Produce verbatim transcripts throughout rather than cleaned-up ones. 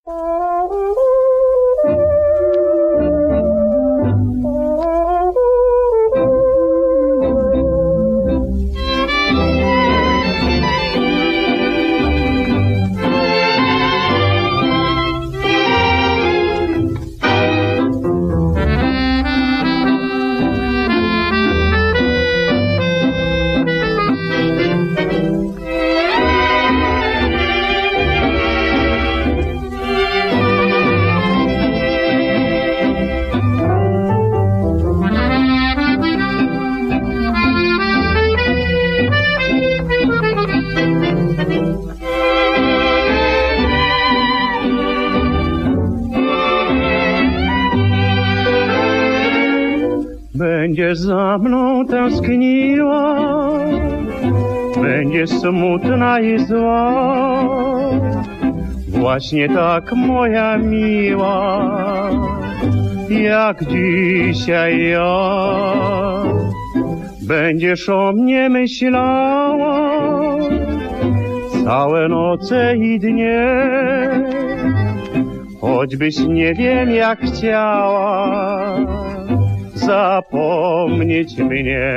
Będziesz za mną tęskniła, będziesz smutna i zła, właśnie tak moja miła, jak dzisiaj ja. Będziesz o mnie myślała całe noce i dnie, choćbyś nie wiem jak chciała zapomnieć mnie.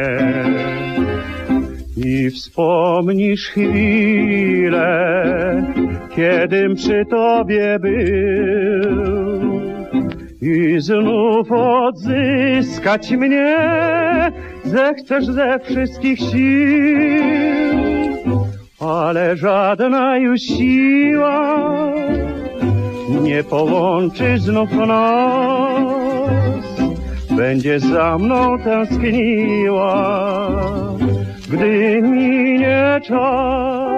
I wspomnisz chwilę, kiedym przy tobie był, i znów odzyskać mnie zechcesz ze wszystkich sił, ale żadna już siła nie połączy znów nas. Będzie za mną tęskniła, gdy minie czas.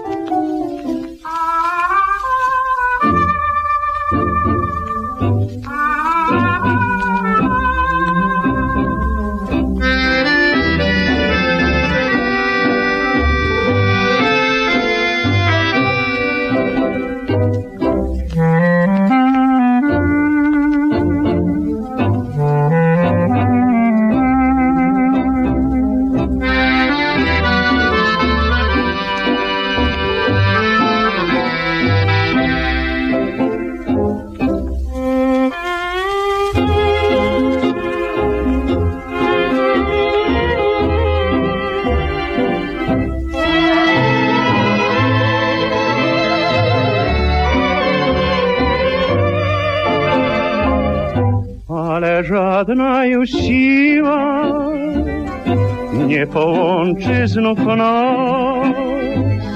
Ale żadna już siła nie połączy znów nas.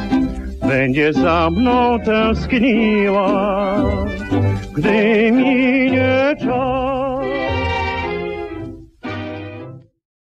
Będzie za mną tęskniła, gdy mi